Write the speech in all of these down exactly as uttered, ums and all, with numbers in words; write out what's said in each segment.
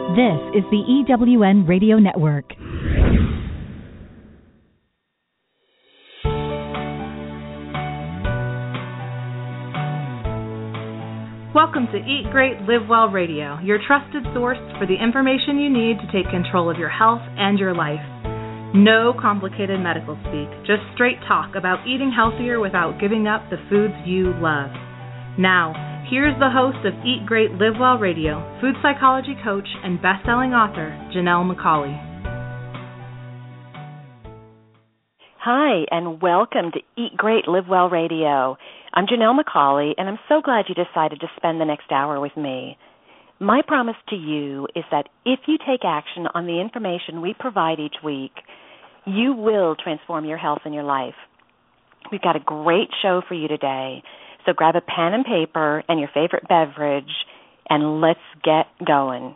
This is the E W N Radio Network. Welcome to Eat Great, Live Well Radio, your trusted source for the information you need to take control of your health and your life. No complicated medical speak, just straight talk about eating healthier without giving up the foods you love. Now, here's the host of Eat Great, Live Well Radio, food psychology coach and best-selling author, Janelle McCauley. Hi, and welcome to Eat Great, Live Well Radio. I'm Janelle McCauley, and I'm so glad you decided to spend the next hour with me. My promise to you is that if you take action on the information we provide each week, you will transform your health and your life. We've got a great show for you today. So grab a pen and paper and your favorite beverage, and let's get going.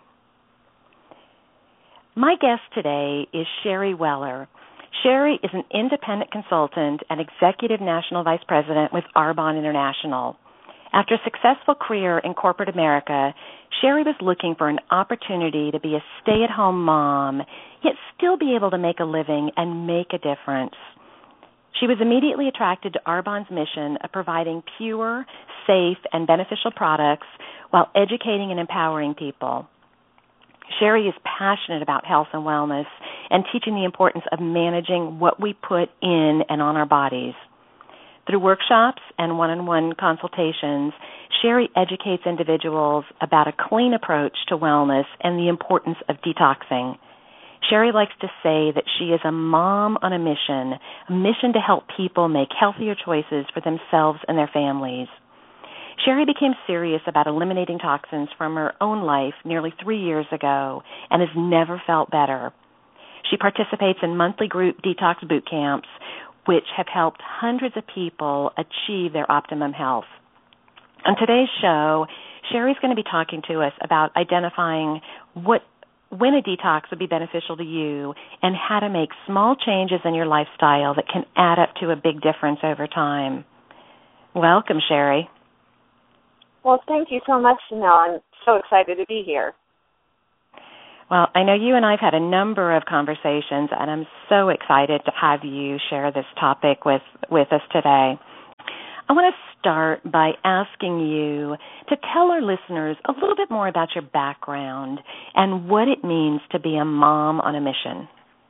My guest today is Sherry Weller. Sherry is an independent consultant and executive national vice president with Arbonne International. After a successful career in corporate America, Sherry was looking for an opportunity to be a stay-at-home mom, yet still be able to make a living and make a difference. She was immediately attracted to Arbonne's mission of providing pure, safe, and beneficial products while educating and empowering people. Sherry is passionate about health and wellness and teaching the importance of managing what we put in and on our bodies. Through workshops and one-on-one consultations, Sherry educates individuals about a clean approach to wellness and the importance of detoxing. Sherry likes to say that she is a mom on a mission, a mission to help people make healthier choices for themselves and their families. Sherry became serious about eliminating toxins from her own life nearly three years ago and has never felt better. She participates in monthly group detox boot camps, which have helped hundreds of people achieve their optimum health. On today's show, Sherry's going to be talking to us about identifying what when a detox would be beneficial to you and how to make small changes in your lifestyle that can add up to a big difference over time. Welcome, Sherry. Well, thank you so much, Janelle. I'm so excited to be here. Well, I know you and I have had a number of conversations, and I'm so excited to have you share this topic with, with us today. I want to start by asking you to tell our listeners a little bit more about your background and what it means to be a mom on a mission.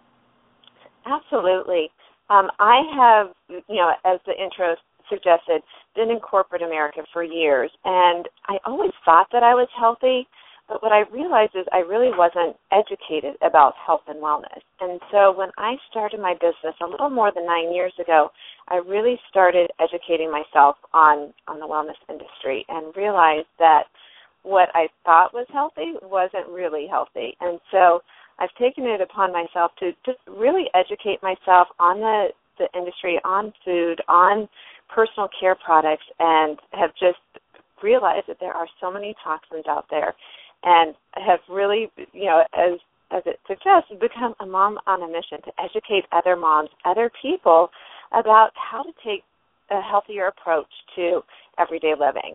Absolutely. Um, I have, you know, as the intro suggested, been in corporate America for years, and I always thought that I was healthy, but what I realized is I really wasn't educated about health and wellness. And so when I started my business a little more than nine years ago, I really started educating myself on, on the wellness industry and realized that what I thought was healthy wasn't really healthy. And so I've taken it upon myself to just really educate myself on the, the industry, on food, on personal care products, and have just realized that there are so many toxins out there, and have really, you know, as as it suggests, become a mom on a mission to educate other moms, other people, about how to take a healthier approach to everyday living.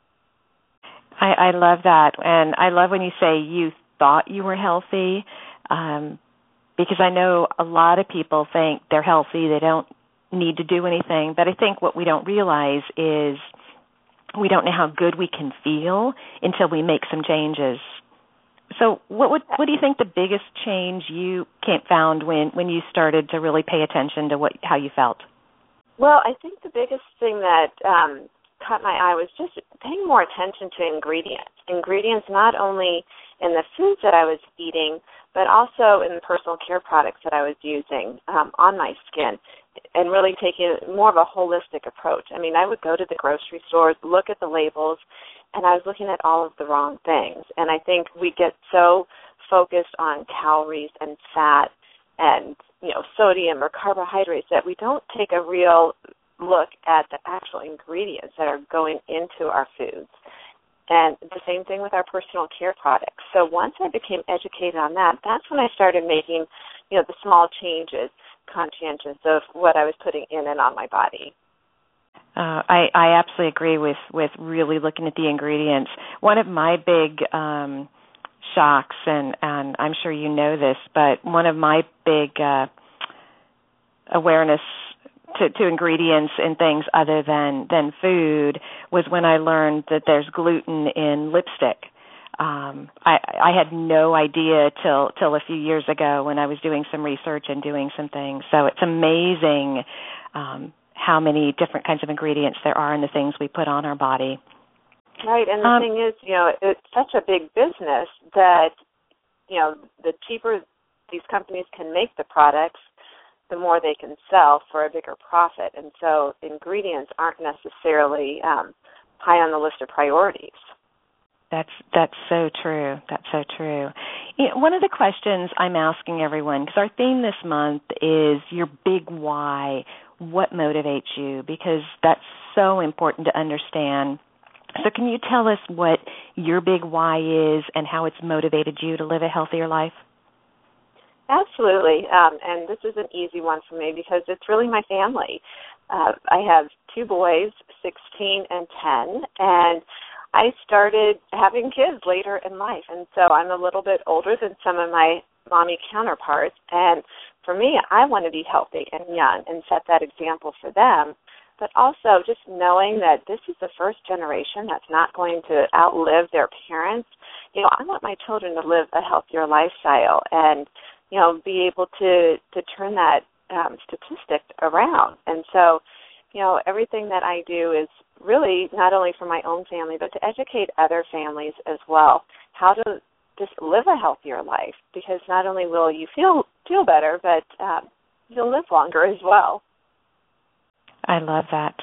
I, I love that, and I love when you say you thought you were healthy, um, because I know a lot of people think they're healthy, they don't need to do anything, but I think what we don't realize is we don't know how good we can feel until we make some changes. So what would, what do you think the biggest change you found when, when you started to really pay attention to what how you felt? Well, I think the biggest thing that um, caught my eye was just paying more attention to ingredients. Ingredients not only in the foods that I was eating, but also in the personal care products that I was using um, on my skin, and really taking more of a holistic approach. I mean, I would go to the grocery stores, look at the labels, and I was looking at all of the wrong things. And I think we get so focused on calories and fat and, you know, sodium or carbohydrates that we don't take a real look at the actual ingredients that are going into our foods. And the same thing with our personal care products. So once I became educated on that, that's when I started making, you know, the small changes, conscientious of what I was putting in and on my body. Uh, I, I absolutely agree with, with really looking at the ingredients. One of my big um, shocks, and, and I'm sure you know this, but one of my big uh, awareness to, to ingredients and things other than, than food was when I learned that there's gluten in lipstick. Um, I, I had no idea till till a few years ago when I was doing some research and doing some things. So it's amazing um, how many different kinds of ingredients there are in the things we put on our body. Right, and the um, thing is, you know, it's such a big business that, you know, the cheaper these companies can make the products, the more they can sell for a bigger profit. And so ingredients aren't necessarily um, high on the list of priorities. That's that's so true. That's so true. You know, one of the questions I'm asking everyone, because our theme this month is your big why, what motivates you, because that's so important to understand. So can you tell us what your big why is and how it's motivated you to live a healthier life? Absolutely, um, and this is an easy one for me because it's really my family. Uh, I have two boys, sixteen and ten, and I started having kids later in life, and so I'm a little bit older than some of my mommy counterparts, and for me, I want to be healthy and young and set that example for them, but also just knowing that this is the first generation that's not going to outlive their parents. You know, I want my children to live a healthier lifestyle and, you know, be able to, to turn that um, statistic around, and so, you know, everything that I do is really not only for my own family, but to educate other families as well, how to just live a healthier life, because not only will you feel feel better, but um, you'll live longer as well. I love that.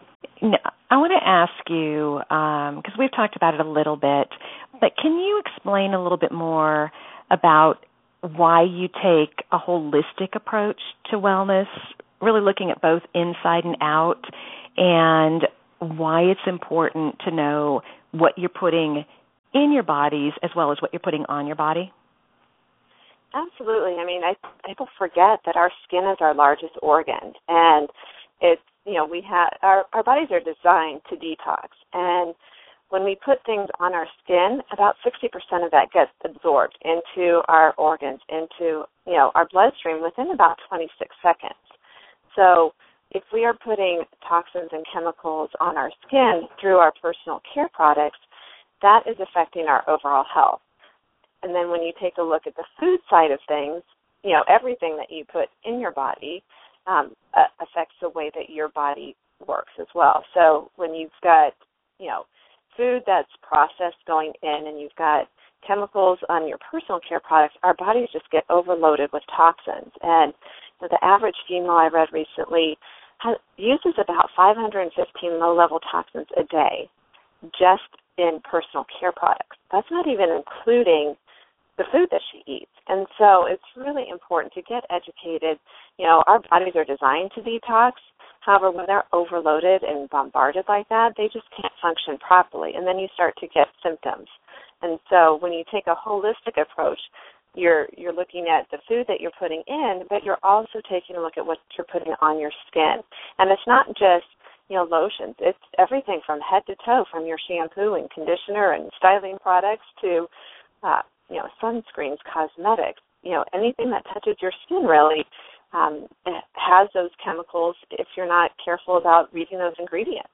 I want to ask you, because um, we've talked about it a little bit, but can you explain a little bit more about why you take a holistic approach to wellness, really looking at both inside and out, and why it's important to know what you're putting in your bodies as well as what you're putting on your body? Absolutely. I mean, I, people forget that our skin is our largest organ, and it's, you know, we have our, our bodies are designed to detox, and when we put things on our skin, about sixty percent of that gets absorbed into our organs, into, you know, our bloodstream within about twenty-six seconds. So if we are putting toxins and chemicals on our skin through our personal care products, that is affecting our overall health. And then when you take a look at the food side of things, you know, everything that you put in your body um, uh, affects the way that your body works as well. So when you've got, you know, food that's processed going in and you've got chemicals on your personal care products, our bodies just get overloaded with toxins. And you know, the average female I read recently has, uses about five hundred fifteen low-level toxins a day just in personal care products. That's not even including the food that she eats. And so it's really important to get educated. You know, our bodies are designed to detox. However, when they're overloaded and bombarded like that, they just can't function properly. And then you start to get symptoms. And so when you take a holistic approach, you're you're looking at the food that you're putting in, but you're also taking a look at what you're putting on your skin. And it's not just, you know, lotions. It's everything from head to toe, from your shampoo and conditioner and styling products to, uh, you know, sunscreens, cosmetics. You know, anything that touches your skin really um, has those chemicals if you're not careful about reading those ingredients.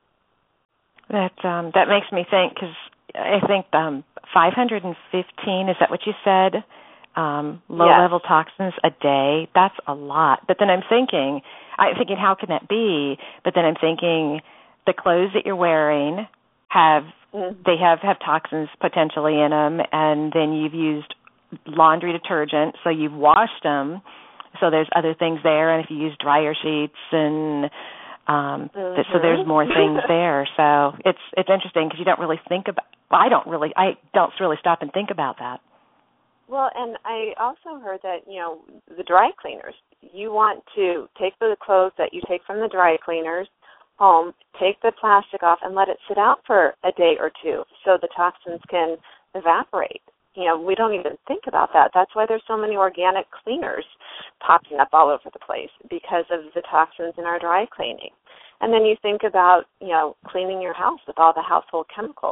That um, that makes me think, because I think um, five hundred fifteen, is that what you said? Um, low-level yes. toxins a day. That's a lot. But then I'm thinking, I'm thinking, how can that be? But then I'm thinking, the clothes that you're wearing have mm-hmm. they have, have toxins potentially in them, and then you've used laundry detergent, so you've washed them, so there's other things there, and if you use dryer sheets and Um, mm-hmm. th- so there's more things there. So it's it's interesting because you don't really think about. Well, I don't really. I don't really stop and think about that. Well, and I also heard that, you know, the dry cleaners. You want to take the clothes that you take from the dry cleaners home, take the plastic off, and let it sit out for a day or two so the toxins can evaporate. You know, we don't even think about that. That's why there's so many organic cleaners popping up all over the place, because of the toxins in our dry cleaning. And then you think about, you know, cleaning your house with all the household chemicals.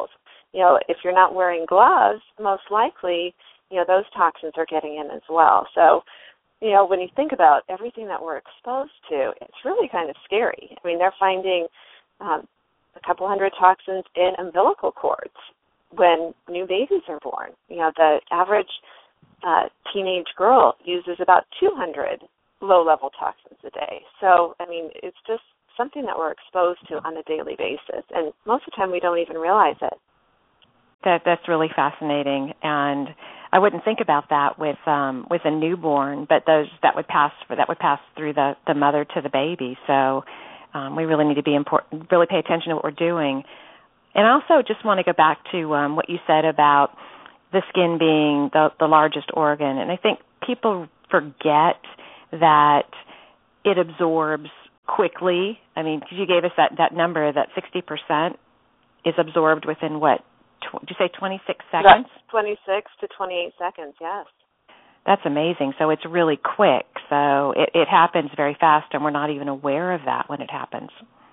you know, if you're not wearing gloves, most likely, you know, those toxins are getting in as well. So, you know, when you think about everything that we're exposed to, it's really kind of scary. I mean, they're finding um, a couple hundred toxins in umbilical cords when new babies are born. You know, the average uh, teenage girl uses about two hundred low-level toxins a day. So, I mean, it's just something that we're exposed to on a daily basis, and most of the time we don't even realize it. That that's really fascinating, and I wouldn't think about that with um, with a newborn, but those that would pass for that would pass through the, the mother to the baby. So um, we really need to be important, really pay attention to what we're doing. And I also just want to go back to um, what you said about the skin being the, the largest organ, and I think people forget that it absorbs quickly. I mean, because you gave us that, that number that sixty percent is absorbed within what? Tw- did you say twenty-six seconds? That's twenty-six to twenty-eight seconds, yes. That's amazing. So it's really quick. So it, it happens very fast, and we're not even aware of that when it happens.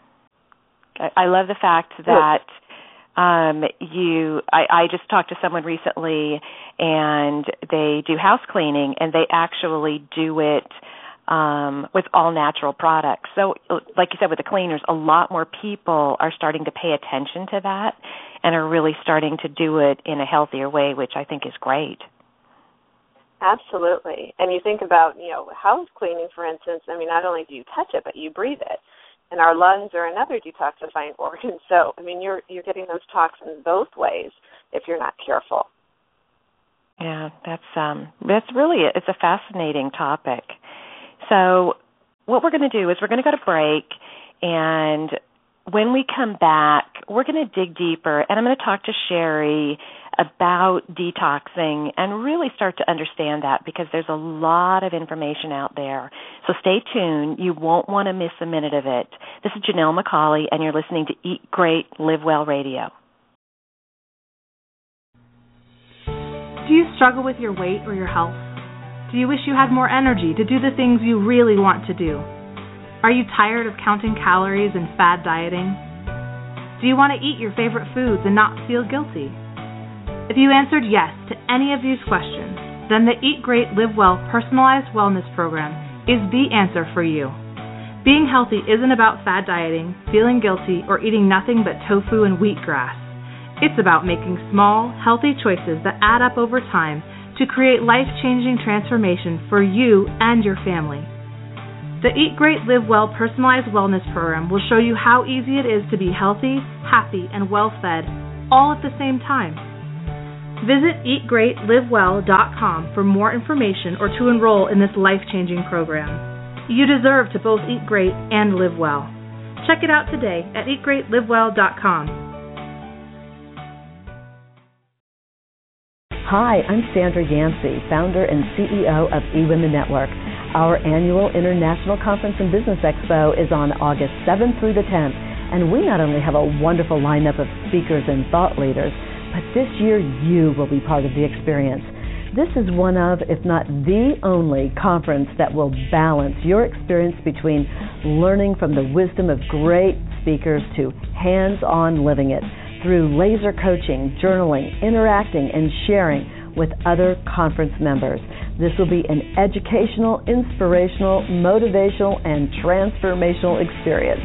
I, I love the fact that um, you, I, I just talked to someone recently, and they do house cleaning, and they actually do it Um, with all natural products. So like you said, with the cleaners, a lot more people are starting to pay attention to that and are really starting to do it in a healthier way, which I think is great. Absolutely. And you think about, you know, house cleaning, for instance, I mean, not only do you touch it, but you breathe it. And our lungs are another detoxifying organ. So, I mean, you're you're getting those toxins both ways if you're not careful. Yeah, that's um, that's really, it's a fascinating topic. So what we're going to do is we're going to go to break, and when we come back, we're going to dig deeper, and I'm going to talk to Sherry about detoxing and really start to understand that, because there's a lot of information out there. So stay tuned. You won't want to miss a minute of it. This is Janelle McCauley, and you're listening to Eat Great, Live Well Radio. Do you struggle with your weight or your health? Do you wish you had more energy to do the things you really want to do? Are you tired of counting calories and fad dieting? Do you want to eat your favorite foods and not feel guilty? If you answered yes to any of these questions, then the Eat Great, Live Well personalized wellness program is the answer for you. Being healthy isn't about fad dieting, feeling guilty, or eating nothing but tofu and wheatgrass. It's about making small, healthy choices that add up over time to create life-changing transformation for you and your family. The Eat Great, Live Well personalized wellness program will show you how easy it is to be healthy, happy, and well-fed, all at the same time. Visit eat great live well dot com for more information or to enroll in this life-changing program. You deserve to both eat great and live well. Check it out today at eat great live well dot com. Hi, I'm Sandra Yancey, founder and C E O of eWomen Network. Our annual International Conference and Business Expo is on August seventh through the tenth, and we not only have a wonderful lineup of speakers and thought leaders, but this year you will be part of the experience. This is one of, if not the only, conference that will balance your experience between learning from the wisdom of great speakers to hands-on living it, through laser coaching, journaling, interacting, and sharing with other conference members. This will be an educational, inspirational, motivational, and transformational experience.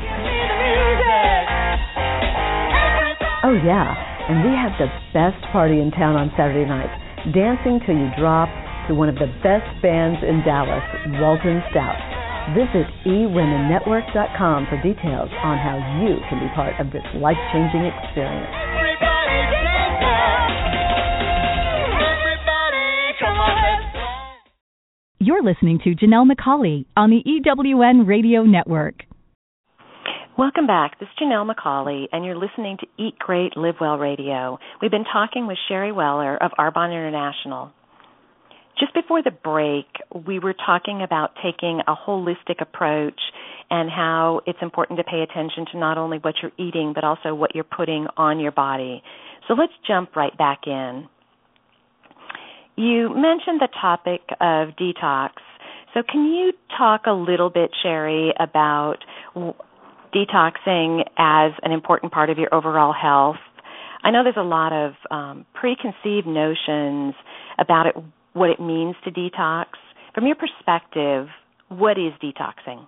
Oh yeah, and we have the best party in town on Saturday night, dancing till you drop to one of the best bands in Dallas, Walton Stout. Visit e women network dot com for details on how you can be part of this life-changing experience. Everybody get up now. Everybody come on, let's go. You're listening to Janelle McCauley on the E W N Radio Network. Welcome back. This is Janelle McCauley, and you're listening to Eat Great, Live Well Radio. We've been talking with Sherry Weller of Arbonne International. Just before the break, we were talking about taking a holistic approach and how it's important to pay attention to not only what you're eating, but also what you're putting on your body. So let's jump right back in. You mentioned the topic of detox. So can you talk a little bit, Sherry, about detoxing as an important part of your overall health? I know there's a lot of um, preconceived notions about it, what it means to detox. From your perspective, what is detoxing?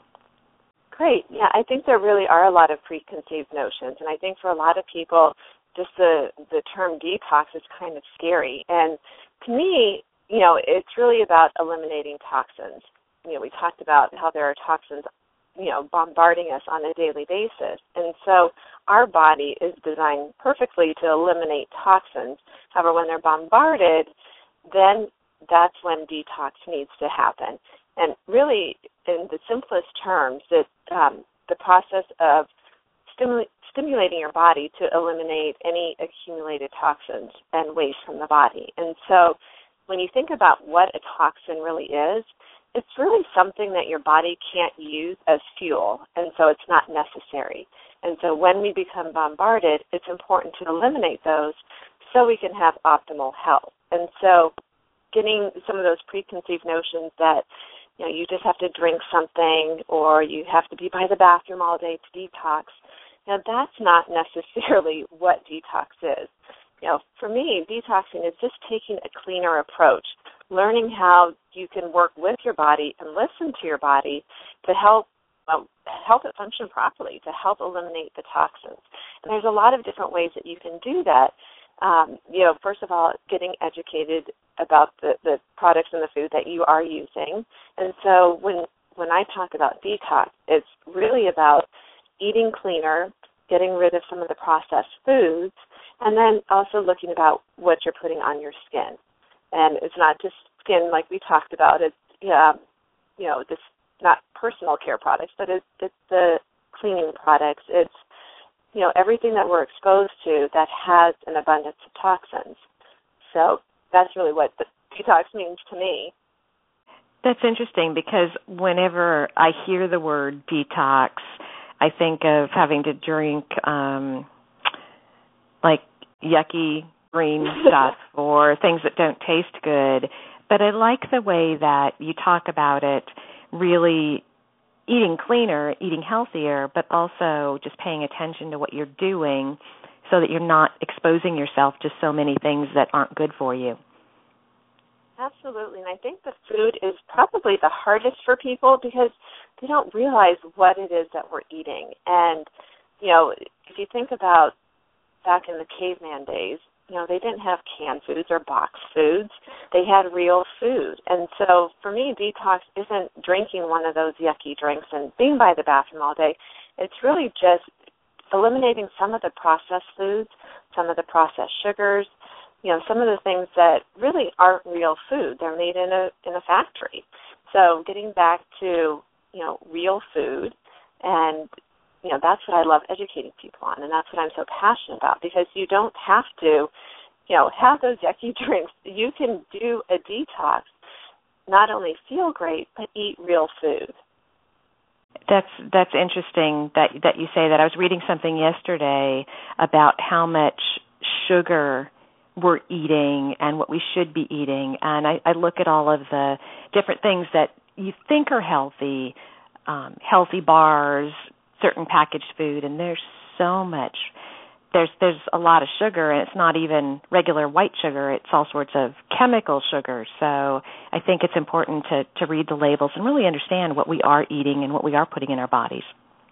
Great. Yeah, I think there really are a lot of preconceived notions, and I think for a lot of people, just the the term detox is kind of scary. And to me, you know, it's really about eliminating toxins. You know, we talked about how there are toxins, you know, bombarding us on a daily basis. And so our body is designed perfectly to eliminate toxins. However, when they're bombarded, then that's when detox needs to happen. And really, in the simplest terms, that um, the process of stimula- stimulating your body to eliminate any accumulated toxins and waste from the body. And so when you think about what a toxin really is, it's really something that your body can't use as fuel, and so it's not necessary. And so when we become bombarded, it's important to eliminate those so we can have optimal health. And so getting some of those preconceived notions that, you know, you just have to drink something or you have to be by the bathroom all day to detox, now that's not necessarily what detox is. You know, for me, detoxing is just taking a cleaner approach, learning how you can work with your body and listen to your body to help uh, help it function properly, to help eliminate the toxins. And there's a lot of different ways that you can do that. Um, you know, first of all, getting educated about the, the products and the food that you are using. And so when when I talk about detox, it's really about eating cleaner, getting rid of some of the processed foods, and then also looking about what you're putting on your skin. And it's not just skin like we talked about. It's, yeah, you know, this not personal care products, but it's, it's the cleaning products. It's, you know, everything that we're exposed to that has an abundance of toxins. So that's really what the detox means to me. That's interesting because whenever I hear the word detox, I think of having to drink um, like yucky green stuff or things that don't taste good. But I like the way that you talk about it, really eating cleaner, eating healthier, but also just paying attention to what you're doing so that you're not exposing yourself to so many things that aren't good for you. Absolutely, and I think the food is probably the hardest for people because they don't realize what it is that we're eating. And, you know, if you think about back in the caveman days, you know, they didn't have canned foods or boxed foods. They had real food. And so for me, detox isn't drinking one of those yucky drinks and being by the bathroom all day. It's really just eliminating some of the processed foods, some of the processed sugars, you know, some of the things that really aren't real food. They're made in a in a factory. So getting back to, you know, real food, and, you know, that's what I love educating people on, and that's what I'm so passionate about, because you don't have to, you know, have those yucky drinks. You can do a detox, not only feel great, but eat real food. That's that's interesting that that you say that. I was reading something yesterday about how much sugar we're eating and what we should be eating, and I, I look at all of the different things that you think are healthy, um, healthy bars, certain packaged food, and there's so much. There's there's a lot of sugar, and it's not even regular white sugar. It's all sorts of chemical sugar. So I think it's important to, to read the labels and really understand what we are eating and what we are putting in our bodies.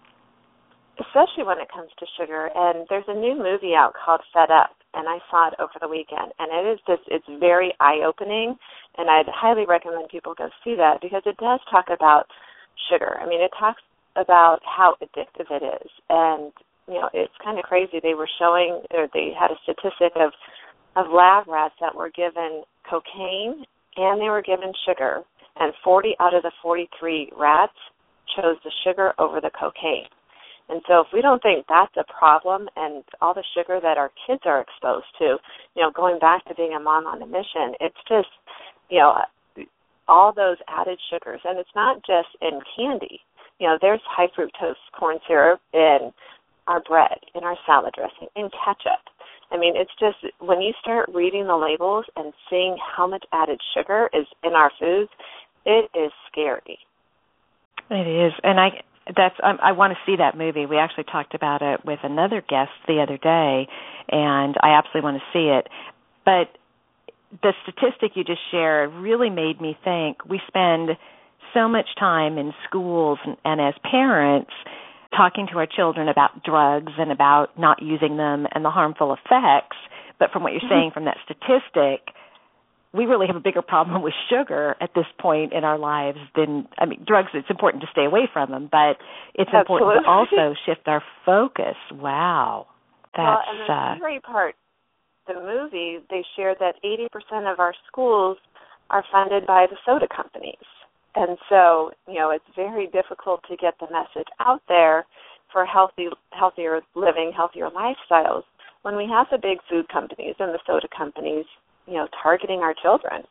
Especially when it comes to sugar. And there's a new movie out called Fed Up, and I saw it over the weekend. And it is just, it's very eye-opening, and I'd highly recommend people go see that because it does talk about sugar. I mean, it talks about how addictive it is. And, you know, it's kind of crazy. They were showing, or they had a statistic of, of lab rats that were given cocaine and they were given sugar. And forty out of the forty-three rats chose the sugar over the cocaine. And so if we don't think that's a problem, and all the sugar that our kids are exposed to, you know, going back to being a mom on a mission, it's just, you know, all those added sugars. And it's not just in candy. You know, there's high fructose corn syrup in our bread, in our salad dressing, in ketchup. I mean, it's just when you start reading the labels and seeing how much added sugar is in our foods, it is scary. It is. And I That's um, I want to see that movie. We actually talked about it with another guest the other day, and I absolutely want to see it. But the statistic you just shared really made me think. We spend so much time in schools and, and as parents talking to our children about drugs and about not using them and the harmful effects. But from what you're saying from that statistic, we really have a bigger problem with sugar at this point in our lives than, I mean, drugs, it's important to stay away from them, but it's Absolutely. important to also shift our focus. Wow. That's, well, and the uh, scary part, the movie, they shared that eighty percent of our schools are funded by the soda companies. And so, you know, it's very difficult to get the message out there for healthy, healthier living, healthier lifestyles when we have the big food companies and the soda companies, you know, targeting our children.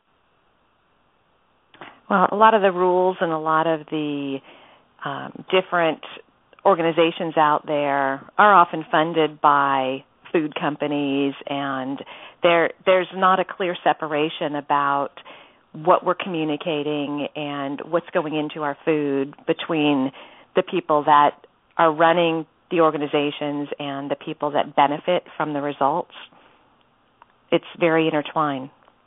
Well, a lot of the rules and a lot of the um, different organizations out there are often funded by food companies, and there there's not a clear separation about what we're communicating and what's going into our food between the people that are running the organizations and the people that benefit from the results. It's very intertwined.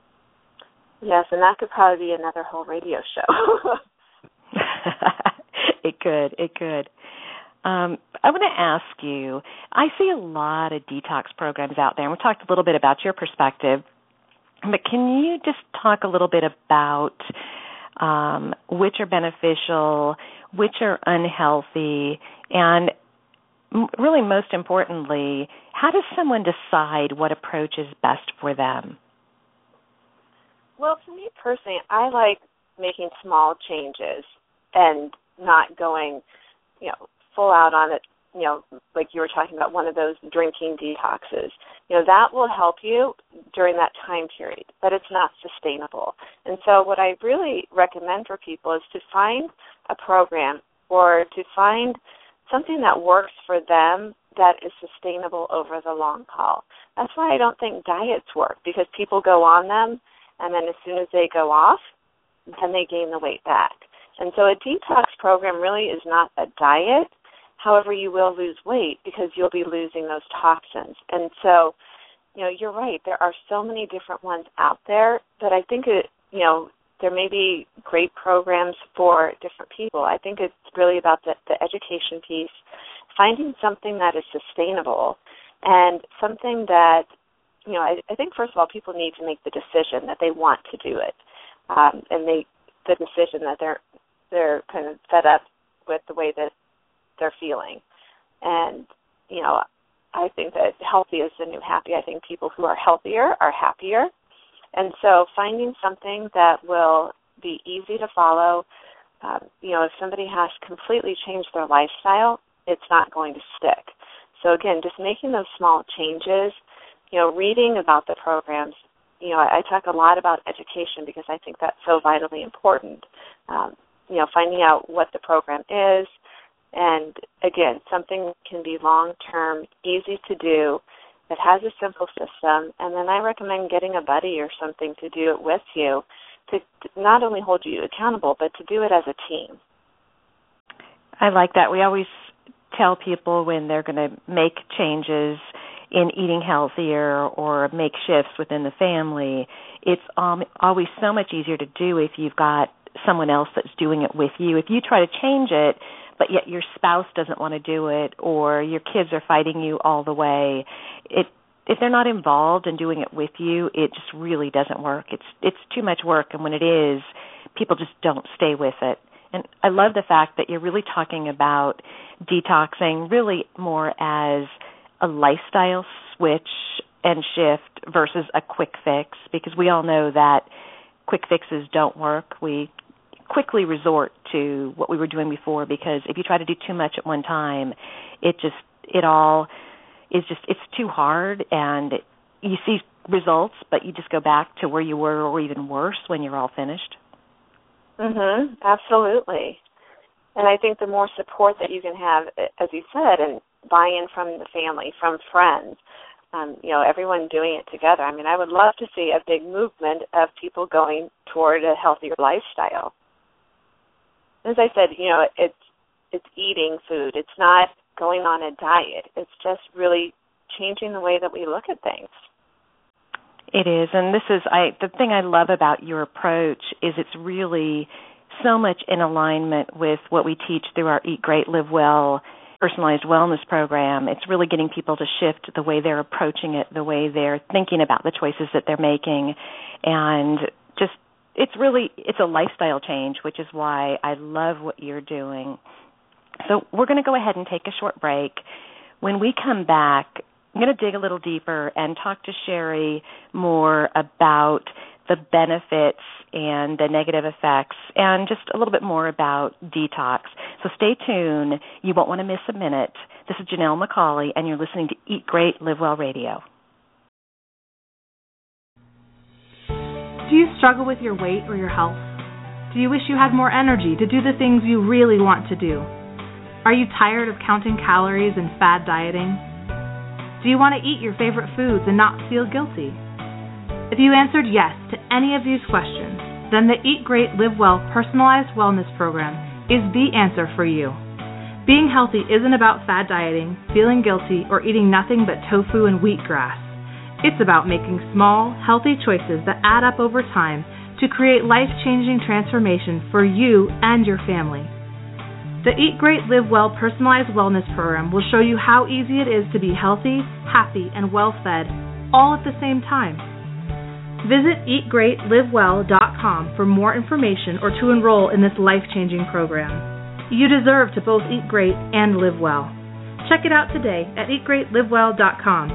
Yes, and that could probably be another whole radio show. It could, it could. Um, I want to ask you, I see a lot of detox programs out there, and we talked a little bit about your perspective, but can you just talk a little bit about um, which are beneficial, which are unhealthy, and really most importantly, how does someone decide what approach is best for them? Well, for me personally, I like making small changes and not going, you know, full out on it, you know, like you were talking about one of those drinking detoxes. You know, that will help you during that time period, but it's not sustainable. And so what I really recommend for people is to find a program or to find something that works for them that is sustainable over the long haul. That's why I don't think diets work, because people go on them, and then as soon as they go off, then they gain the weight back. And so a detox program really is not a diet. However, you will lose weight because you'll be losing those toxins. And so, you know, you're right. There are so many different ones out there that I think, it, you know, there may be great programs for different people. I think it's really about the, the education piece, finding something that is sustainable and something that, you know, I, I think, first of all, people need to make the decision that they want to do it, um, and they the decision that they're they're kind of fed up with the way that they're feeling. And, you know, I think that healthy is the new happy. I think people who are healthier are happier. And so finding something that will be easy to follow, um, you know, if somebody has completely changed their lifestyle, it's not going to stick. So, again, just making those small changes, you know, reading about the programs. You know, I, I talk a lot about education because I think that's so vitally important. Um, you know, finding out what the program is, and, again, something can be long-term, easy to do, that has a simple system, and then I recommend getting a buddy or something to do it with you to, to not only hold you accountable, but to do it as a team. I like that. We always tell people when they're going to make changes in eating healthier or make shifts within the family, it's um, always so much easier to do if you've got someone else that's doing it with you. If you try to change it, but yet your spouse doesn't want to do it, or your kids are fighting you all the way, it if they're not involved in doing it with you, it just really doesn't work. It's it's too much work, and when it is, people just don't stay with it. And I love the fact that you're really talking about detoxing really more as a lifestyle switch and shift versus a quick fix, because we all know that quick fixes don't work. We quickly resort to what we were doing before, because if you try to do too much at one time, it just, it all is just, it's too hard, and it, you see results, but you just go back to where you were or even worse when you're all finished. Mm-hmm, absolutely. And I think the more support that you can have, as you said, and buy-in from the family, from friends, um, you know, everyone doing it together. I mean, I would love to see a big movement of people going toward a healthier lifestyle. As I said, you know, it's it's eating food. It's not going on a diet. It's just really changing the way that we look at things. It is, and this is I. The thing I love about your approach is it's really so much in alignment with what we teach through our Eat Great, Live Well personalized wellness program. It's really getting people to shift the way they're approaching it, the way they're thinking about the choices that they're making, and just it's really it's a lifestyle change, which is why I love what you're doing. So we're going to go ahead and take a short break. When we come back, I'm going to dig a little deeper and talk to Sherry more about the benefits and the negative effects and just a little bit more about detox. So stay tuned. You won't want to miss a minute. This is Janelle McCauley, and you're listening to Eat Great, Live Well Radio. Do you struggle with your weight or your health? Do you wish you had more energy to do the things you really want to do? Are you tired of counting calories and fad dieting? Do you want to eat your favorite foods and not feel guilty? If you answered yes to any of these questions, then the Eat Great, Live Well personalized wellness program is the answer for you. Being healthy isn't about fad dieting, feeling guilty, or eating nothing but tofu and wheatgrass. It's about making small, healthy choices that add up over time to create life-changing transformation for you and your family. The Eat Great, Live Well personalized wellness program will show you how easy it is to be healthy, happy, and well-fed all at the same time. Visit eat great live well dot com for more information or to enroll in this life-changing program. You deserve to both eat great and live well. Check it out today at eat great live well dot com.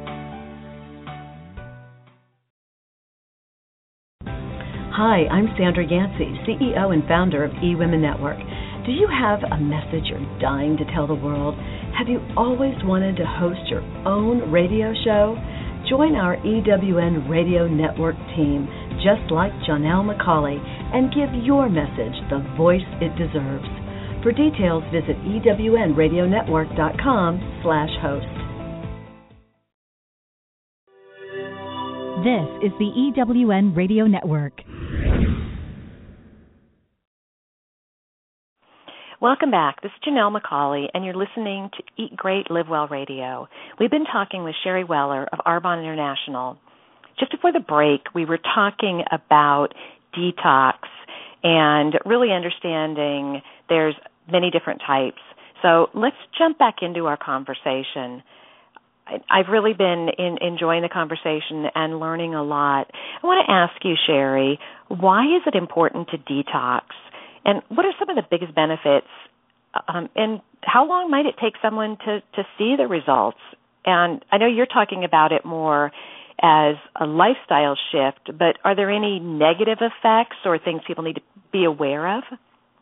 Hi, I'm Sandra Yancey, C E O and founder of eWomen Network. Do you have a message you're dying to tell the world? Have you always wanted to host your own radio show? Join our E W N Radio Network team, just like Janelle McCauley, and give your message the voice it deserves. For details, visit E W N radio network dot com slash host. This is the E W N Radio Network. Welcome back. This is Janelle McCauley, and you're listening to Eat Great, Live Well Radio. We've been talking with Sherry Weller of Arbonne International. Just before the break, we were talking about detox and really understanding there's many different types. So let's jump back into our conversation. I, I've really been in, enjoying the conversation and learning a lot. I want to ask you, Sherry, why is it important to detox? And what are some of the biggest benefits, um, and how long might it take someone to, to see the results? And I know you're talking about it more as a lifestyle shift, but are there any negative effects or things people need to be aware of?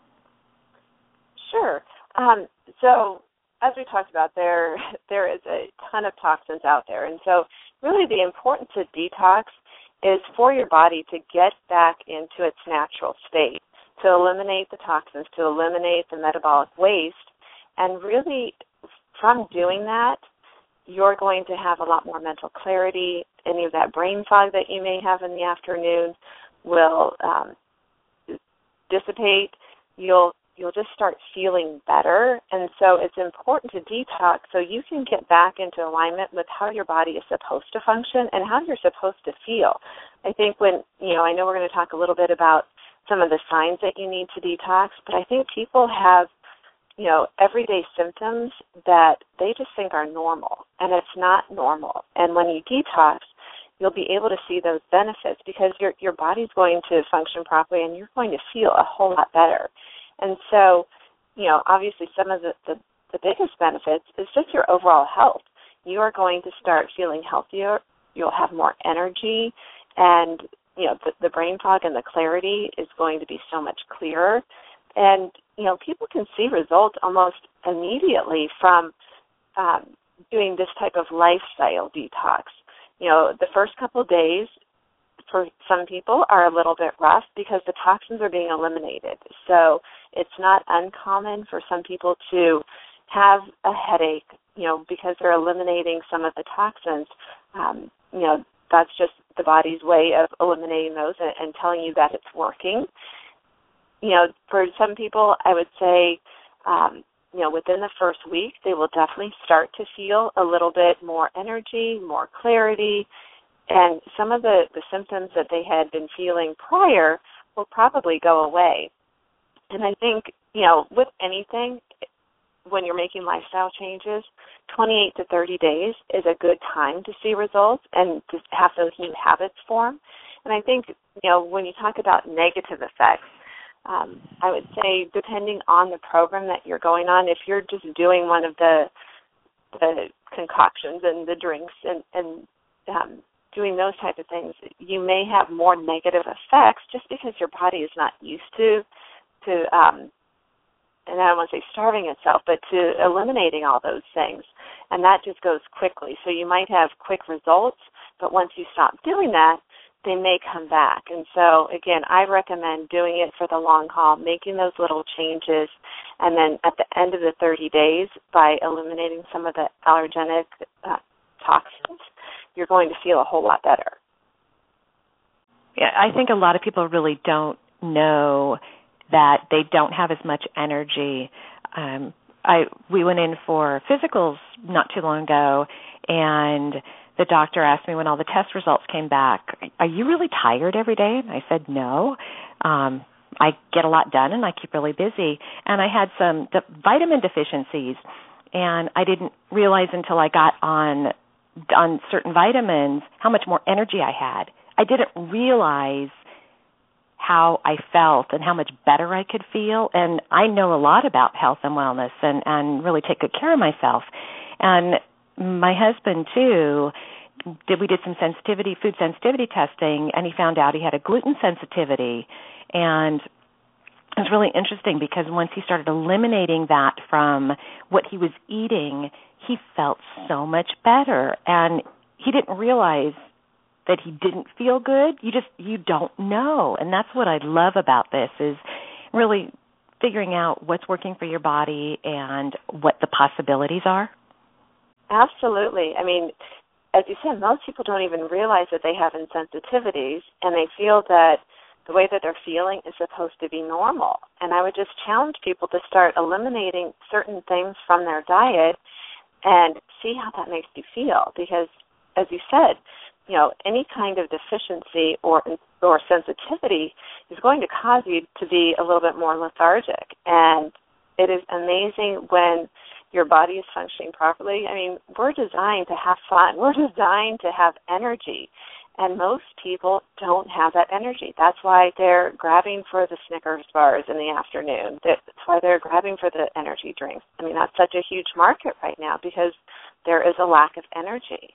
Sure. Um, so as we talked about, there there is a ton of toxins out there. And so really the importance of detox is for your body to get back into its natural state, to eliminate the toxins, to eliminate the metabolic waste. And really, from doing that, you're going to have a lot more mental clarity. Any of that brain fog that you may have in the afternoon will um, dissipate. You'll you'll just start feeling better. And so it's important to detox so you can get back into alignment with how your body is supposed to function and how you're supposed to feel. I think when, you know, I know we're going to talk a little bit about some of the signs that you need to detox, but I think people have, you know, everyday symptoms that they just think are normal, and it's not normal. And when you detox, you'll be able to see those benefits because your your body's going to function properly and you're going to feel a whole lot better. And so, you know, obviously some of the, the, the biggest benefits is just your overall health. You are going to start feeling healthier. You'll have more energy, and you know, the, the brain fog and the clarity is going to be so much clearer. And, you know, people can see results almost immediately from um, doing this type of lifestyle detox. You know, the first couple of days for some people are a little bit rough because the toxins are being eliminated. So it's not uncommon for some people to have a headache, you know, because they're eliminating some of the toxins. Um, you know, that's just the body's way of eliminating those and, and telling you that it's working. You know, for some people, I would say um, you know, within the first week, they will definitely start to feel a little bit more energy, more clarity, and some of the, the symptoms that they had been feeling prior will probably go away. And I think, you know, with anything, when you're making lifestyle changes, twenty-eight to thirty days is a good time to see results and to have those new habits form. And I think, you know, when you talk about negative effects, um, I would say depending on the program that you're going on, if you're just doing one of the the concoctions and the drinks and, and um, doing those type of things, you may have more negative effects just because your body is not used to, to um, and I don't want to say starving itself, but to eliminating all those things. And that just goes quickly. So you might have quick results, but once you stop doing that, they may come back. And so, again, I recommend doing it for the long haul, making those little changes, and then at the end of the thirty days, by eliminating some of the allergenic uh, toxins, you're going to feel a whole lot better. Yeah, I think a lot of people really don't know that they don't have as much energy. Um, I we went in for physicals not too long ago, and the doctor asked me when all the test results came back, "Are you really tired every day?" And I said, "No. Um, I get a lot done, and I keep really busy." And I had some de- vitamin deficiencies, and I didn't realize until I got on on certain vitamins how much more energy I had. I didn't realize how I felt and how much better I could feel. And I know a lot about health and wellness and, and really take good care of myself. And my husband, too, did we did some sensitivity, food sensitivity testing, and he found out he had a gluten sensitivity. And it was really interesting because once he started eliminating that from what he was eating, he felt so much better. And he didn't realize that he didn't feel good. You just, you don't know. And that's what I love about this, is really figuring out what's working for your body and what the possibilities are. Absolutely. I mean, as you said, most people don't even realize that they have insensitivities, and they feel that the way that they're feeling is supposed to be normal. And I would just challenge people to start eliminating certain things from their diet and see how that makes you feel. Because, as you said, you know, any kind of deficiency or or sensitivity is going to cause you to be a little bit more lethargic. And it is amazing when your body is functioning properly. I mean, we're designed to have fun. We're designed to have energy. And most people don't have that energy. That's why they're grabbing for the Snickers bars in the afternoon. That's why they're grabbing for the energy drinks. I mean, that's such a huge market right now because there is a lack of energy.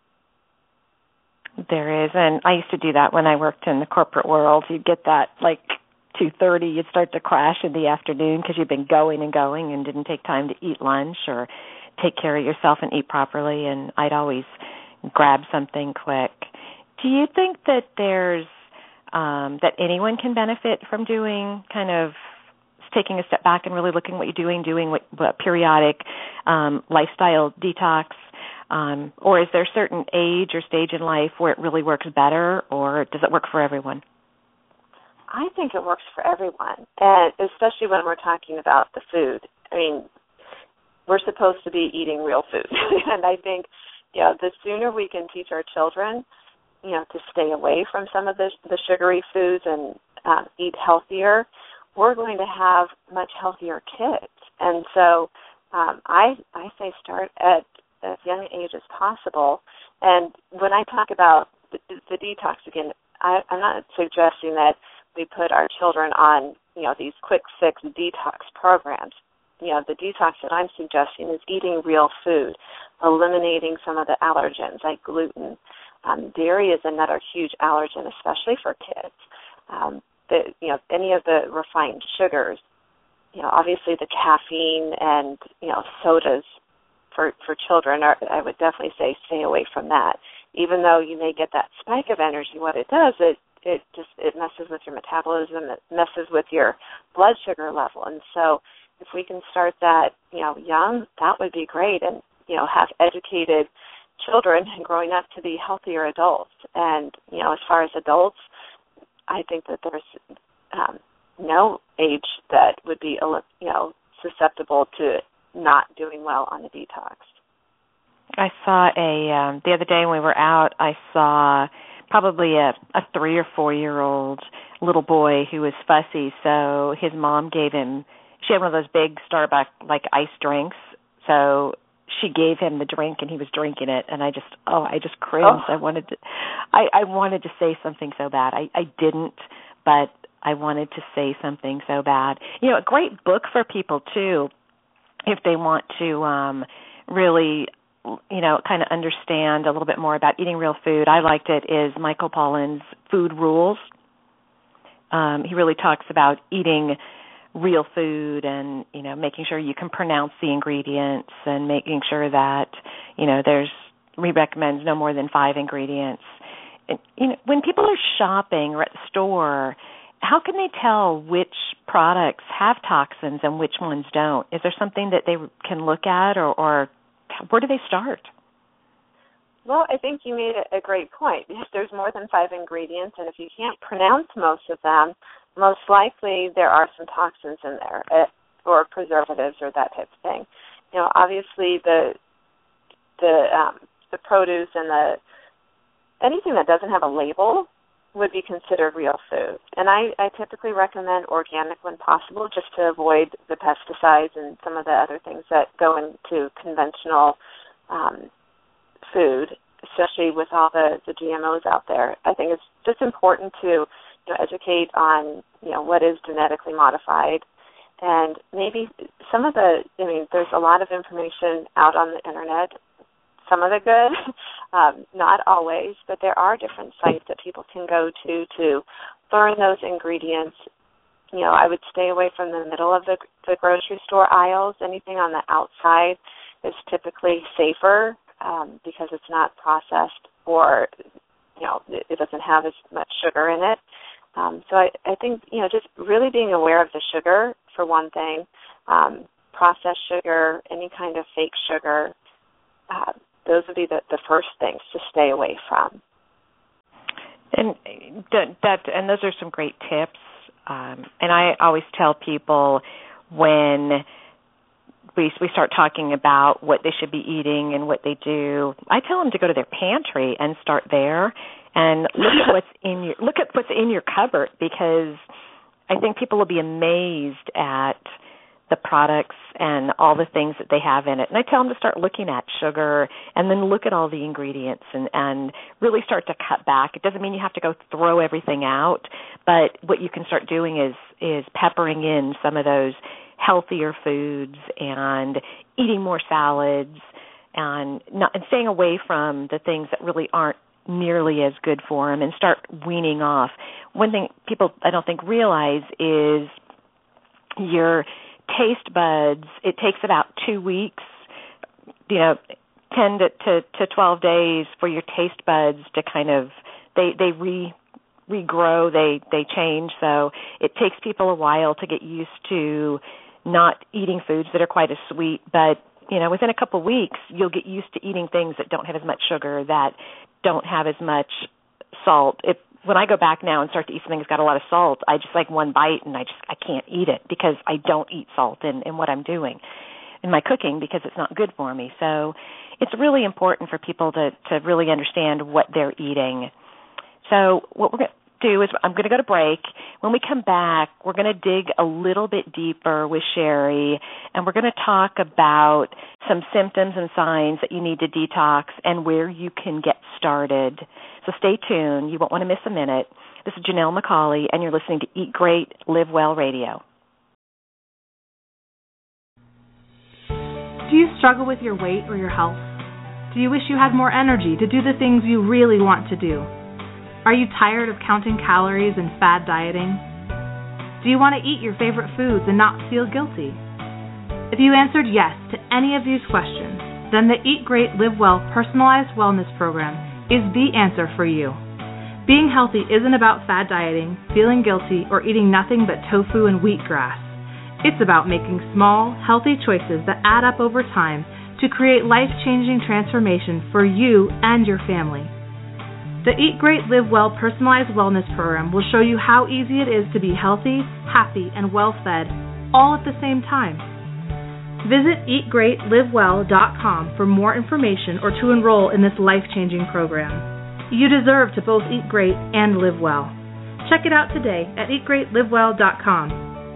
There is, and I used to do that when I worked in the corporate world. You'd get that, like, two thirty, you'd start to crash in the afternoon because you've been going and going and didn't take time to eat lunch or take care of yourself and eat properly, and I'd always grab something quick. Do you think that there's, um, that anyone can benefit from doing kind of taking a step back and really looking at what you're doing, doing what, what periodic um, lifestyle detox? Um, or is there a certain age or stage in life where it really works better, or does it work for everyone? I think it works for everyone, and especially when we're talking about the food. I mean, we're supposed to be eating real food, and I think, you know, the sooner we can teach our children, you know, to stay away from some of the, the sugary foods and uh, eat healthier, we're going to have much healthier kids. And so um, I I say start at as young age as possible. And when I talk about the, the detox, again, I, I'm not suggesting that we put our children on, you know, these quick fix detox programs. You know, the detox that I'm suggesting is eating real food, eliminating some of the allergens like gluten. Um, dairy is another huge allergen, especially for kids. Um, the, you know, any of the refined sugars, you know, obviously the caffeine and, you know, sodas for, for children, are, I would definitely say stay away from that. Even though you may get that spike of energy, what it does, it, it just it messes with your metabolism, it messes with your blood sugar level. And so if we can start that, you know, young, that would be great, and, you know, have educated children growing up to be healthier adults. And, you know, as far as adults, I think that there's um, no age that would be, you know, susceptible to not doing well on the detox. I saw a, um, the other day when we were out, I saw probably a, a three or four-year-old little boy who was fussy, so his mom gave him, she had one of those big Starbucks, like, ice drinks, so she gave him the drink and he was drinking it, and I just, oh, I just cringed. Oh. I wanted to, I, I wanted to say something so bad. I, I didn't, but I wanted to say something so bad. You know, a great book for people, too, if they want to um, really, you know, kind of understand a little bit more about eating real food. I liked it, is Michael Pollan's Food Rules. Um, he really talks about eating real food and, you know, making sure you can pronounce the ingredients and making sure that, you know, there's, he recommends no more than five ingredients. And, you know, when people are shopping or at the store, how can they tell which products have toxins and which ones don't? Is there something that they can look at, or, or where do they start? Well, I think you made a great point. If there's more than five ingredients, and if you can't pronounce most of them, most likely there are some toxins in there, uh, or preservatives or that type of thing. You know, obviously the the um, the produce and the anything that doesn't have a label would be considered real food. And I, I typically recommend organic when possible, just to avoid the pesticides and some of the other things that go into conventional um, food, especially with all the, the G M Os out there. I think it's just important to, you know, educate on, you know, what is genetically modified. And maybe some of the, I mean, there's a lot of information out on the internet, some of it good, um, not always, but there are different sites that people can go to to learn those ingredients. You know, I would stay away from the middle of the, the grocery store aisles. Anything on the outside is typically safer um, because it's not processed, or, you know, it, it doesn't have as much sugar in it. Um, so I, I think, you know, just really being aware of the sugar, for one thing, um, processed sugar, any kind of fake sugar, uh, those would be the, the first things to stay away from. And that, that and those are some great tips. Um, and I always tell people when we we start talking about what they should be eating and what they do, I tell them to go to their pantry and start there and look at what's in your look at what's in your cupboard, because I think people will be amazed at the products and all the things that they have in it. And I tell them to start looking at sugar and then look at all the ingredients and, and really start to cut back. It doesn't mean you have to go throw everything out, but what you can start doing is is peppering in some of those healthier foods and eating more salads and, not, and staying away from the things that really aren't nearly as good for them, and start weaning off. One thing people I don't think realize is your taste buds, it takes about two weeks, you know, ten to, to, to twelve days for your taste buds to kind of, they, they re, regrow, they, they change. So it takes people a while to get used to not eating foods that are quite as sweet, but, you know, within a couple of weeks, you'll get used to eating things that don't have as much sugar, that don't have as much salt. If When I go back now and start to eat something that's got a lot of salt, I just like one bite and I just I can't eat it because I don't eat salt in, in what I'm doing in my cooking, because it's not good for me. So it's really important for people to, to really understand what they're eating. So what we're going to do is I'm going to go to break. When we come back, we're going to dig a little bit deeper with Sherry, and we're going to talk about some symptoms and signs that you need to detox and where you can get started. So stay tuned. You won't want to miss a minute. This is Janelle McCauley, and you're listening to Eat Great, Live Well Radio. Do you struggle with your weight or your health? Do you wish you had more energy to do the things you really want to do? Are you tired of counting calories and fad dieting? Do you want to eat your favorite foods and not feel guilty? If you answered yes to any of these questions, then the Eat Great, Live Well personalized wellness program is the answer for you. Being healthy isn't about fad dieting, feeling guilty, or eating nothing but tofu and wheatgrass. It's about making small, healthy choices that add up over time to create life-changing transformation for you and your family. The Eat Great, Live Well personalized wellness program will show you how easy it is to be healthy, happy, and well-fed all at the same time. Visit eat great live well dot com for more information or to enroll in this life-changing program. You deserve to both eat great and live well. Check it out today at eat great live well dot com.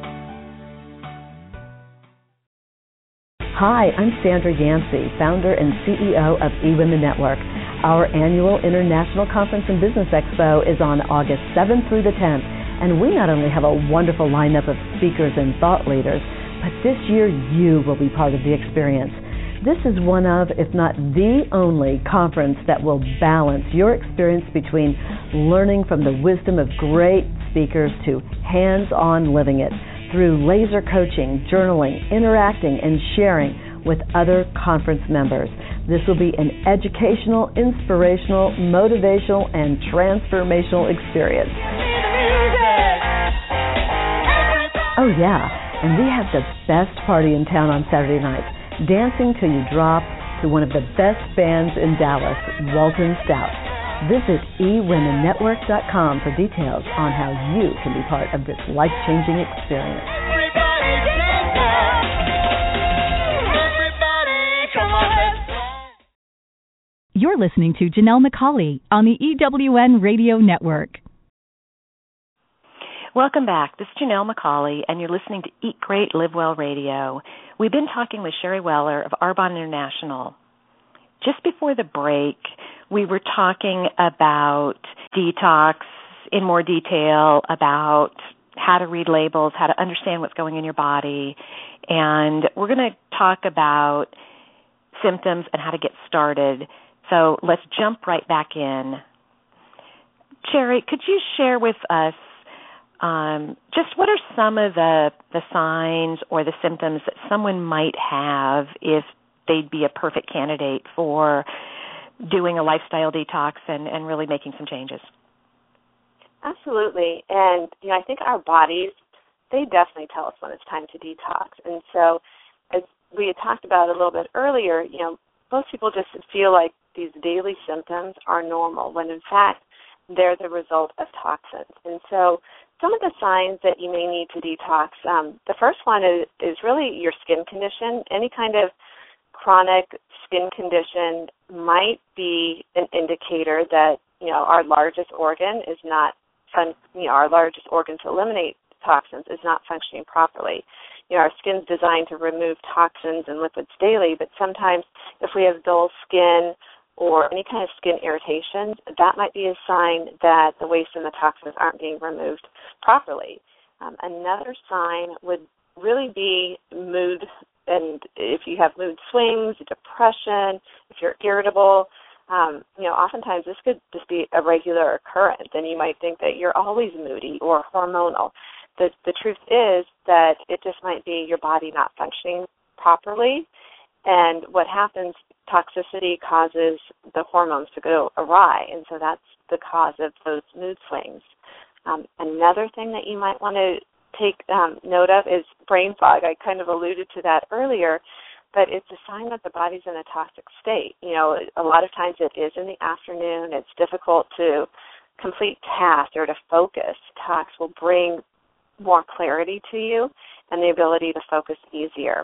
Hi, I'm Sandra Yancey, founder and C E O of eWomen Network. Our annual International Conference and Business Expo is on August seventh through the tenth, and we not only have a wonderful lineup of speakers and thought leaders, but this year you will be part of the experience. This is one of, if not the only, conference that will balance your experience between learning from the wisdom of great speakers to hands-on living it through laser coaching, journaling, interacting, and sharing with other conference members. This will be an educational, inspirational, motivational, and transformational experience. Oh yeah, and we have the best party in town on Saturday night, dancing till you drop to one of the best bands in Dallas, Walton Stout. Visit e women network dot com for details on how you can be part of this life-changing experience. Everybody get down. Everybody, come on, let's go. You're listening to Janelle McCauley on the E W N Radio Network. Welcome back. This is Janelle McCauley, and you're listening to Eat Great, Live Well Radio. We've been talking with Sherry Weller of Arbonne International. Just before the break, we were talking about detox in more detail, about how to read labels, how to understand what's going in your body, and we're going to talk about symptoms and how to get started. So let's jump right back in. Sherry, could you share with us um, just what are some of the, the signs or the symptoms that someone might have if they'd be a perfect candidate for doing a lifestyle detox and, and really making some changes? Absolutely. And, you know, I think our bodies, they definitely tell us when it's time to detox. And so as we had talked about a little bit earlier, you know, most people just feel like these daily symptoms are normal when, in fact, they're the result of toxins. And so some of the signs that you may need to detox, um, the first one is, is really your skin condition. Any kind of chronic skin condition might be an indicator that, you know, our largest organ is not, fun, you know, our largest organ to eliminate toxins is not functioning properly. You know, our skin's designed to remove toxins and lipids daily, but sometimes if we have dull skin or any kind of skin irritations, that might be a sign that the waste and the toxins aren't being removed properly. Um, another sign would really be mood. And if you have mood swings, depression, if you're irritable, um, you know, oftentimes this could just be a regular occurrence, and you might think that you're always moody or hormonal. The, the truth is that it just might be your body not functioning properly, and what happens, toxicity causes the hormones to go awry, and so that's the cause of those mood swings. Um, another thing that you might want to take um, note of is brain fog. I kind of alluded to that earlier, but it's a sign that the body's in a toxic state. You know, a lot of times it is in the afternoon. It's difficult to complete tasks or to focus. Tox will bring more clarity to you and the ability to focus easier.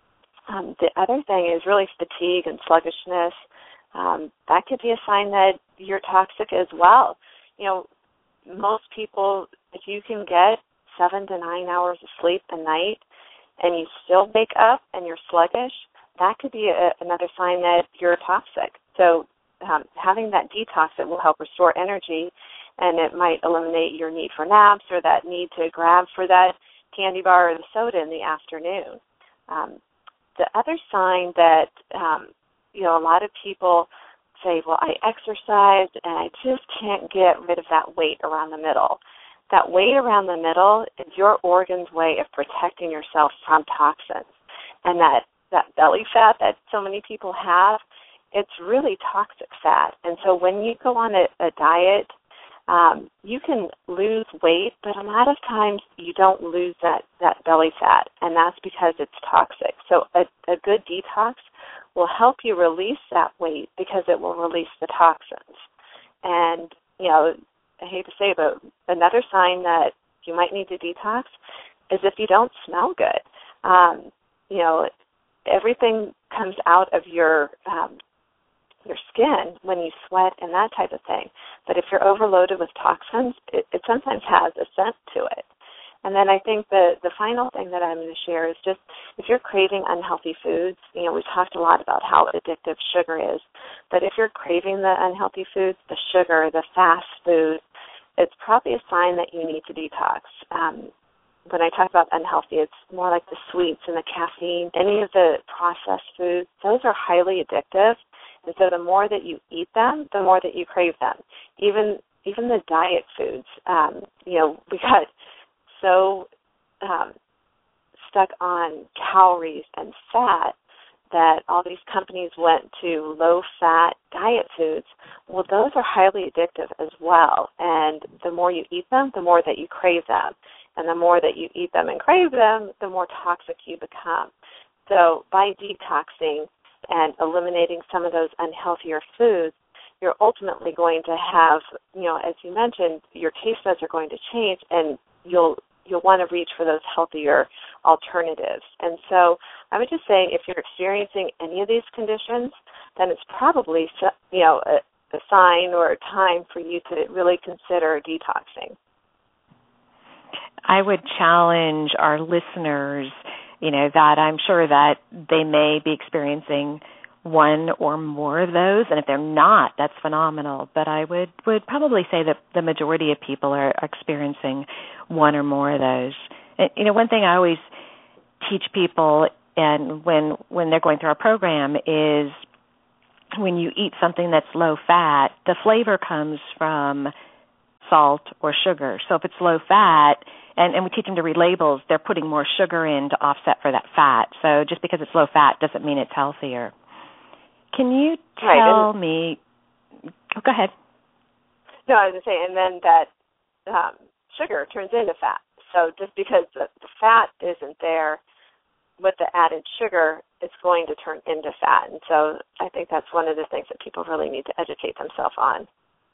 Um, the other thing is really fatigue and sluggishness. Um, that could be a sign that you're toxic as well. You know, most people, if you can get seven to nine hours of sleep a night and you still wake up and you're sluggish, that could be a, another sign that you're toxic. So um, having that detox, it will help restore energy, and it might eliminate your need for naps or that need to grab for that candy bar or the soda in the afternoon. Um, the other sign that, um, you know, a lot of people say, well, I exercised and I just can't get rid of that weight around the middle. That weight around the middle is your organ's way of protecting yourself from toxins. And that, that belly fat that so many people have, it's really toxic fat. And so when you go on a, a diet, um, you can lose weight, but a lot of times you don't lose that, that belly fat, and that's because it's toxic. So a, a good detox will help you release that weight because it will release the toxins. And, you know, I hate to say it, but another sign that you might need to detox is if you don't smell good. Um, you know, everything comes out of your um, your skin when you sweat and that type of thing. But if you're overloaded with toxins, it, it sometimes has a scent to it. And then I think the, the final thing that I'm going to share is just if you're craving unhealthy foods, you know, we've talked a lot about how addictive sugar is, but if you're craving the unhealthy foods, the sugar, the fast food, it's probably a sign that you need to detox. Um, when I talk about unhealthy, it's more like the sweets and the caffeine, any of the processed foods, those are highly addictive. And so the more that you eat them, the more that you crave them. Even even the diet foods, um, you know, we got so um, stuck on calories and fat that all these companies went to low-fat diet foods. Well, those are highly addictive as well. And the more you eat them, the more that you crave them. And the more that you eat them and crave them, the more toxic you become. So by detoxing and eliminating some of those unhealthier foods, you're ultimately going to have, you know, as you mentioned, your taste buds are going to change, and you'll you'll want to reach for those healthier alternatives. And so I would just say if you're experiencing any of these conditions, then it's probably, you know, a, a sign or a time for you to really consider detoxing. I would challenge our listeners, you know, that I'm sure that they may be experiencing one or more of those, and if they're not, that's phenomenal. But I would, would probably say that the majority of people are experiencing one or more of those. And, you know, one thing I always teach people, and when when they're going through our program, is when you eat something that's low fat, the flavor comes from salt or sugar. So if it's low fat, and, and we teach them to read labels, they're putting more sugar in to offset for that fat. So just because it's low fat doesn't mean it's healthier. Can you tell right, and, me, oh, go ahead. No, I was going to say, and then that um, sugar turns into fat. So just because the, the fat isn't there with the added sugar, it's going to turn into fat. And so I think that's one of the things that people really need to educate themselves on.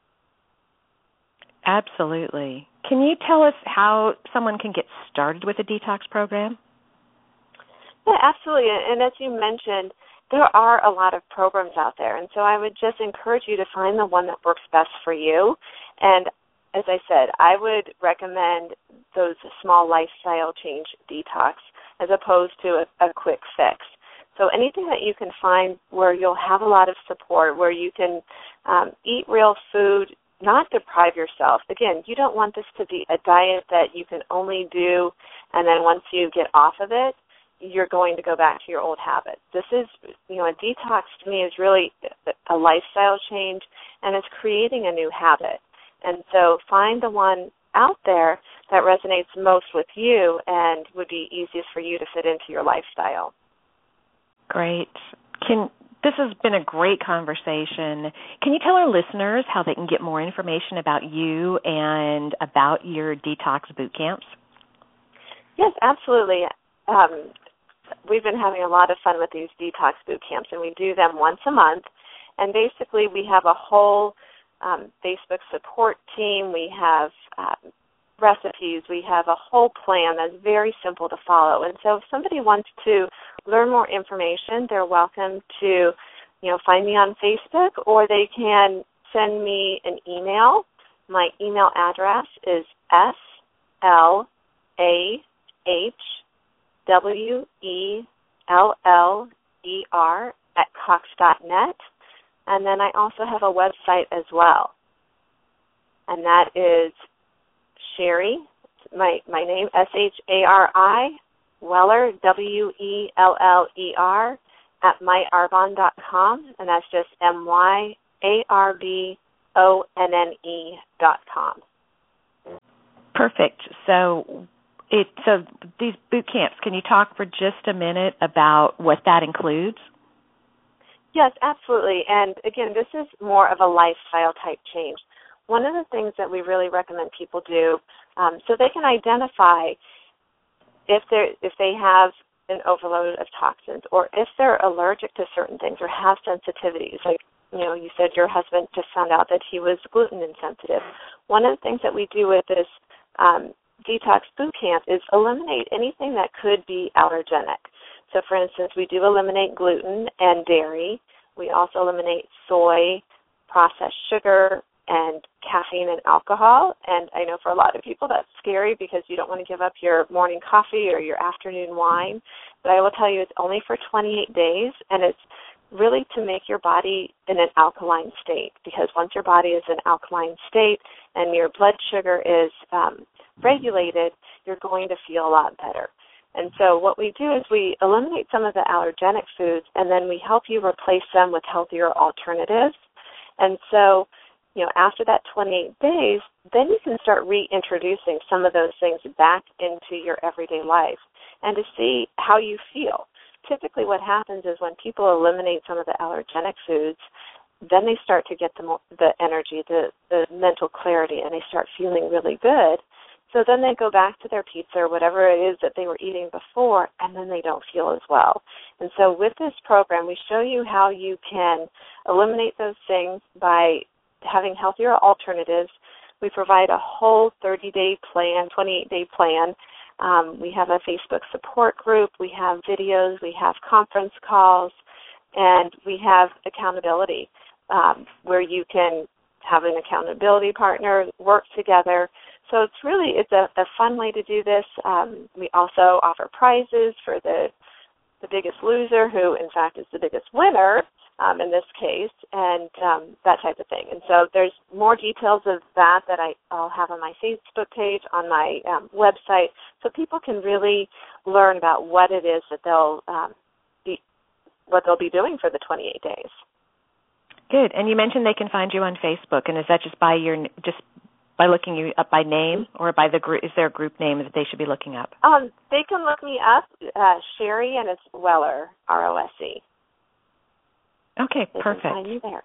Absolutely. Can you tell us how someone can get started with a detox program? Yeah, absolutely. And as you mentioned, there are a lot of programs out there. And so I would just encourage you to find the one that works best for you. And as I said, I would recommend those small lifestyle change detox as opposed to a, a quick fix. So anything that you can find where you'll have a lot of support, where you can um, eat real food, not deprive yourself. Again, you don't want this to be a diet that you can only do, and then once you get off of it, you're going to go back to your old habits. This is, you know, a detox to me is really a lifestyle change, and it's creating a new habit. And so find the one out there that resonates most with you and would be easiest for you to fit into your lifestyle. Great. Can This has been a great conversation. Can you tell our listeners how they can get more information about you and about your detox boot camps? Yes, absolutely. Um, we've been having a lot of fun with these detox boot camps, and we do them once a month. And basically we have a whole um, Facebook support team. We have um, recipes. We have a whole plan that's very simple to follow. And so if somebody wants to learn more information, they're welcome to, you know, find me on Facebook, or they can send me an email. My email address is S L A H W E L L E R at cox dot net. And then I also have a website as well. And that is Shari, my, my name, S H A R I, Weller, W E L L E R, at my arbonne dot com, and that's just M Y A R B O N N E dot com. Perfect. So it so these boot camps, can you talk for just a minute about what that includes? Yes, absolutely. And again, this is more of a lifestyle type change. One of the things that we really recommend people do, um, so they can identify if they if they have an overload of toxins, or if they're allergic to certain things or have sensitivities. Like, you know, you said your husband just found out that he was gluten insensitive. One of the things that we do with this um, detox boot camp is eliminate anything that could be allergenic. So, for instance, we do eliminate gluten and dairy. We also eliminate soy, processed sugar, and caffeine and alcohol. And I know for a lot of people that's scary because you don't want to give up your morning coffee or your afternoon wine. But I will tell you it's only for twenty-eight days, and it's really to make your body in an alkaline state, because once your body is in an alkaline state and your blood sugar is um, regulated, you're going to feel a lot better. And so what we do is we eliminate some of the allergenic foods, and then we help you replace them with healthier alternatives. And so, you know, after that twenty-eight days, then you can start reintroducing some of those things back into your everyday life and to see how you feel. Typically what happens is when people eliminate some of the allergenic foods, then they start to get the, the energy, the, the mental clarity, and they start feeling really good. So then they go back to their pizza or whatever it is that they were eating before, and then they don't feel as well. And so with this program, we show you how you can eliminate those things by having healthier alternatives. We provide a whole thirty-day plan, twenty-eight-day plan. Um, we have a Facebook support group. We have videos. We have conference calls. And we have accountability um, where you can have an accountability partner, work together. So it's really, it's a, a fun way to do this. Um, we also offer prizes for the the biggest loser, who in fact is the biggest winner um, in this case, and um, that type of thing. And so there's more details of that that I, I'll have on my Facebook page, on my um, website, so people can really learn about what it is that they'll um, be, what they'll be doing for the twenty-eight days. Good. And you mentioned they can find you on Facebook, and is that just by your just by looking you up by name, or by the group? Is there a group name that they should be looking up? Um, they can look me up, uh, Sherry, and it's Weller, R O S E. Okay, they perfect. Can find me there.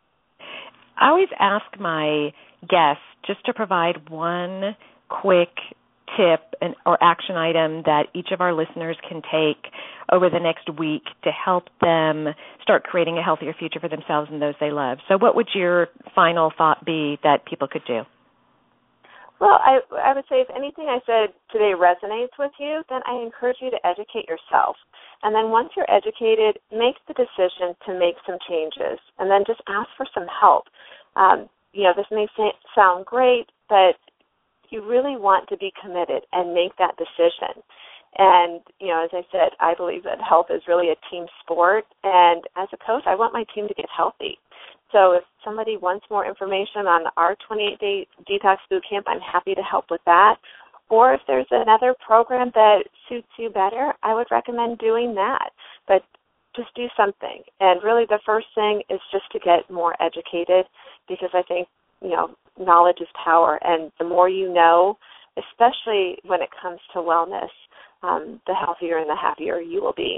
I always ask my guests just to provide one quick tip and, or action item that each of our listeners can take over the next week to help them start creating a healthier future for themselves and those they love. So what would your final thought be that people could do? Well, I, I would say if anything I said today resonates with you, then I encourage you to educate yourself. And then once you're educated, make the decision to make some changes, and then just ask for some help. Um, you know, this may say, sound great, but you really want to be committed and make that decision. And, you know, as I said, I believe that health is really a team sport. And as a coach, I want my team to get healthy. So if somebody wants more information on our twenty-eight day detox boot camp, I'm happy to help with that. Or if there's another program that suits you better, I would recommend doing that. But just do something. And really the first thing is just to get more educated, because I think, you know, knowledge is power. And the more you know, especially when it comes to wellness, um, the healthier and the happier you will be.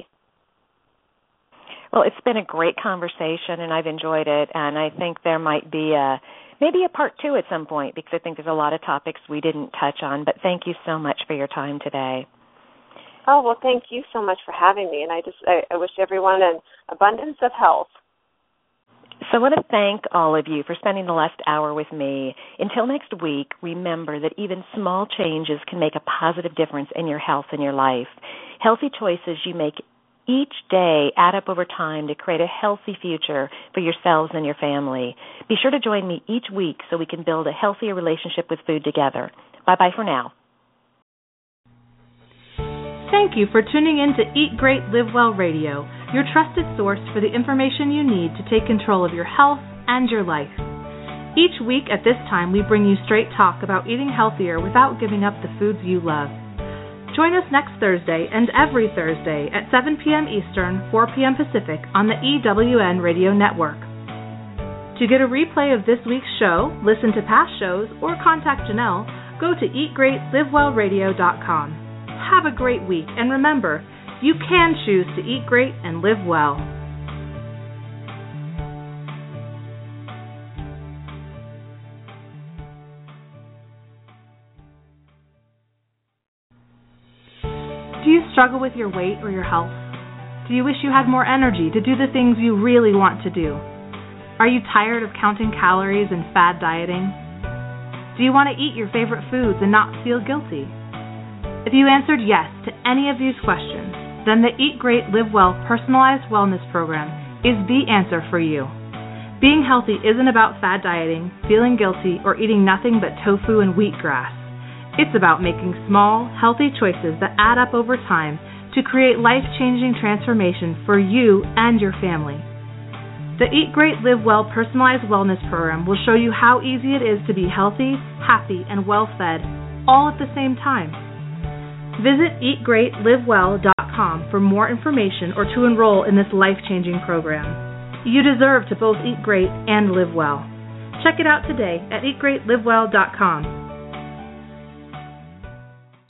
Well, it's been a great conversation, and I've enjoyed it, and I think there might be a maybe a part two at some point, because I think there's a lot of topics we didn't touch on. But thank you so much for your time today. Oh, well, thank you so much for having me, and I just I, I wish everyone an abundance of health. So I want to thank all of you for spending the last hour with me. Until next week, remember that even small changes can make a positive difference in your health and your life. Healthy choices you make each day add up over time to create a healthy future for yourselves and your family. Be sure to join me each week so we can build a healthier relationship with food together. Bye-bye for now. Thank you for tuning in to Eat Great, Live Well Radio, your trusted source for the information you need to take control of your health and your life. Each week at this time, we bring you straight talk about eating healthier without giving up the foods you love. Join us next Thursday and every Thursday at seven p.m. Eastern, four p.m. Pacific on the E W N Radio Network. To get a replay of this week's show, listen to past shows, or contact Janelle, go to eat great live well radio dot com. Have a great week, and remember, you can choose to eat great and live well. Do you struggle with your weight or your health? Do you wish you had more energy to do the things you really want to do? Are you tired of counting calories and fad dieting? Do you want to eat your favorite foods and not feel guilty? If you answered yes to any of these questions, then the Eat Great, Live Well personalized wellness program is the answer for you. Being healthy isn't about fad dieting, feeling guilty, or eating nothing but tofu and wheatgrass. It's about making small, healthy choices that add up over time to create life-changing transformation for you and your family. The Eat Great, Live Well personalized wellness program will show you how easy it is to be healthy, happy, and well-fed all at the same time. Visit eat great live well dot com for more information or to enroll in this life-changing program. You deserve to both eat great and live well. Check it out today at eat great live well dot com.